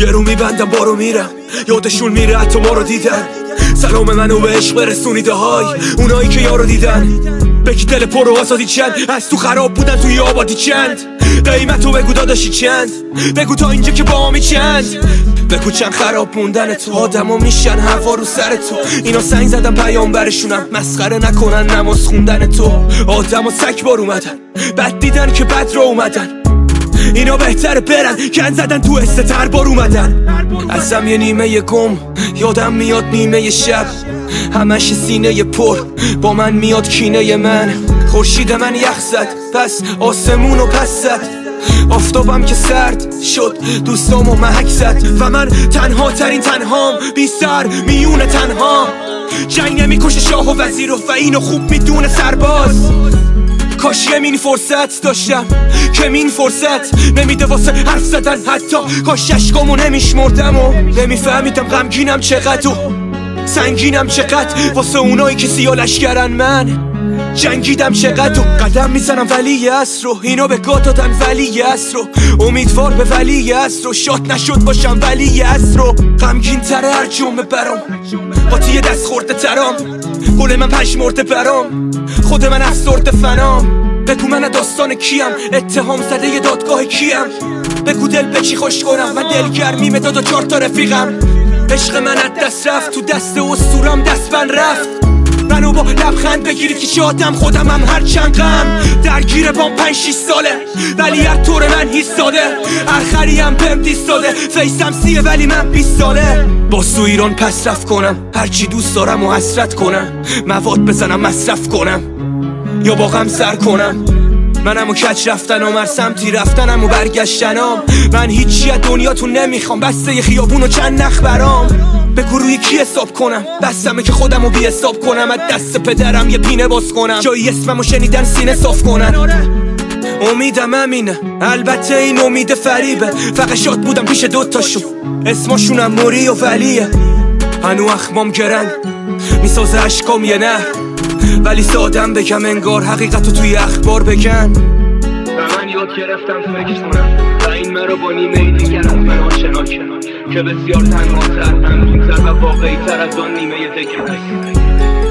یه رو میبندم بارو میرم، یادشون میره حتی ما رو دیدن. سلام منو به عشق برسونیده های اونایی که یارو دیدن. بگی دل پر و آزادی چند، از تو خراب بودن توی آبادی چند. قیمتو بگو داداشی چند، بگو تا اینجا که با همی چند. بگو چند خراب موندن تو، آدمو میشن هوا رو سر تو. اینا سنگ زدن پیامبرشونم، مسخره نکنن نماز خوندن تو. آدمو سگ بار اومدن، بد دیدن که بد رو اومدن. اینا بهتره برن، کن زدن تو استر بار اومدن. ازم یه نیمه گم یادم میاد نیمه شب، همش سینه پر با من میاد کینه من. خورشید من یخ زد پس آسمونو پس زد، آفتابم که سرد شد دوستامو محک زد. و من تنها ترین تنهام، بی سر میون تنها. جنگ نمیکشه شاه و وزیر و اینو خوب میدونه سرباز. کاش یه فرصت داشتم که این فرصت نمیده واسه حرف زدن حتی. کاش عشقامو نمیشمردم و نمیفهمیدم غمگینم چقدر و سنگینم چقدر. واسه اونایی که سیاه لشکرن من جنگیدم چقدر و قدم میزنم ولی عصر رو. اینو به گاه دادن ولی عصر رو، امیدوار به ولی عصر رو. شاد نشد باشم ولی عصر رو. غمگین تره هر جمعه برام، قاطی دست خورده ترام. گل من پشمرده برام، خود من افسرده فنام. بگو من داستان کیم، اتهام زده ی دادگاه کیم. بگو دل به چی خوش کنم، من دلگرمیم داد و 4 تا رفیقم. عشق من از دست رفت، تو دست اسطورم دست بند رفت. منو با لبخند بگیرید که شادم، خودمم هر چند غم درگیر بام 5-6 ساله. ولی هر طور من ایستاده، هر خریم بهم دیستاده. فیسم سیه ولی من 20 ساله. با سو ایران پس رفت کنم، هرچی دوست دارم و حسرت کنم. مواد بزنم مصرف کنم یا با غم سر کنم. منم و کج رفتنم، هر سمتی رفتنم و برگشتنم. من هیچی از دنیاتون نمیخوام، بسته ی خیابون و چند نخ برام. بگو روی کی حساب کنم، بستمه که خودمو بی حساب کنم. از دست پدرم یه پینه باز کنم، جایی اسممو شنیدن سینه صاف کنن. امیدم همینه، البته این امید فریبه. فقط شاد بودم پیش دوتاشون، اسمشونم موری و ولیه. هنو اخمام گرن میسازه عشقام یه نه، ولی سادم بگم انگار حقیقتو توی اخبار بگن. و من یاد گرفتم فکر کنم و این مرا با نیمه دیگر از من آشنا کنم که بسیار تنها تر، غمگین تر و واقعی تر از آن نیمه دیگر.